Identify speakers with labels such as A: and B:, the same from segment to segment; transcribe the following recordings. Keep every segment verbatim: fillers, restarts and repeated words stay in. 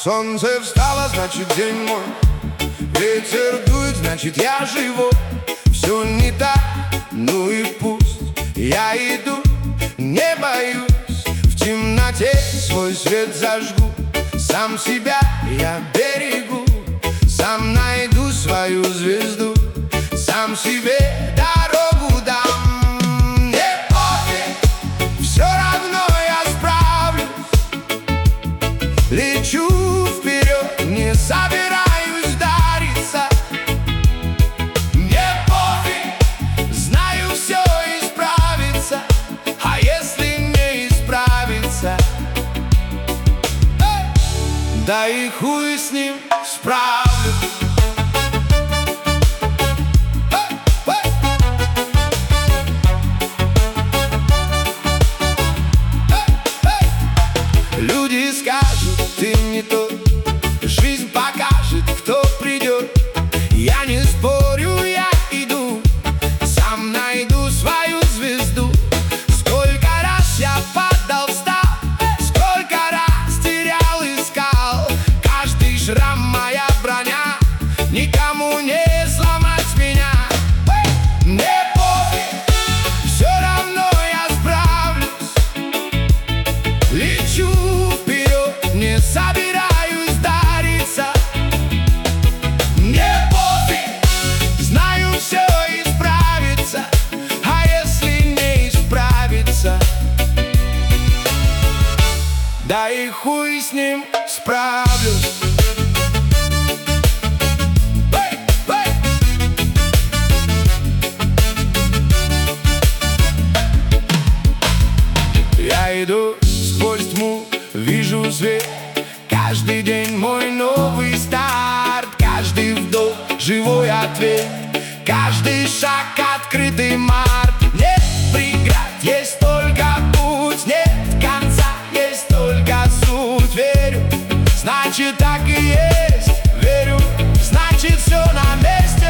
A: Солнце встало, значит день мой. Ветер дует, значит я живой. Все не так, ну и пусть. Я иду, не боюсь. В темноте свой свет зажгу. Сам себя я берегу. Сам найду свою звезду. Сам себе дорогу дам. Не пофиг, все равно я справлюсь. Лечу вперед, не собираюсь дариться. Мне пофиг, знаю, все исправится. А если не исправится, да и хуй с ним, справлюсь. Люди скажут, ты не тот. Жизнь покажет, кто придет. Я не спорю, я иду. Сам найду свою звезду. Сколько раз я падал, встал. Сколько раз терял, искал. Каждый шрам моя броня. Никому не сломать меня. Не пофиг, все равно я справлюсь. Лечу вперед, не собираюсь дариться. Мне пофиг, знаю, все исправится. А если не исправится, да и хуй с ним, справлюсь. Я иду сквозь тьму, вижу свет. Каждый день мой новый старт. Каждый вдох живой ответ. Каждый шаг открытый март. Нет преград, есть только путь. Нет конца, есть только суть. Верю, значит так и есть. Верю, значит все на месте.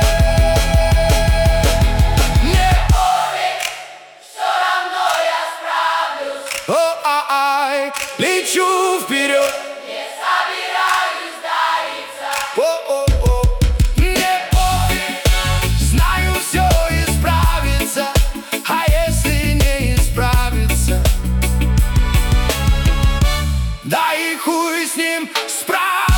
A: О-а-ай, лечу вперед,
B: не собираюсь дариться.
A: о-о-о. Не пофиг, знаю, все исправится. А если не исправится, да и хуй с ним, справится.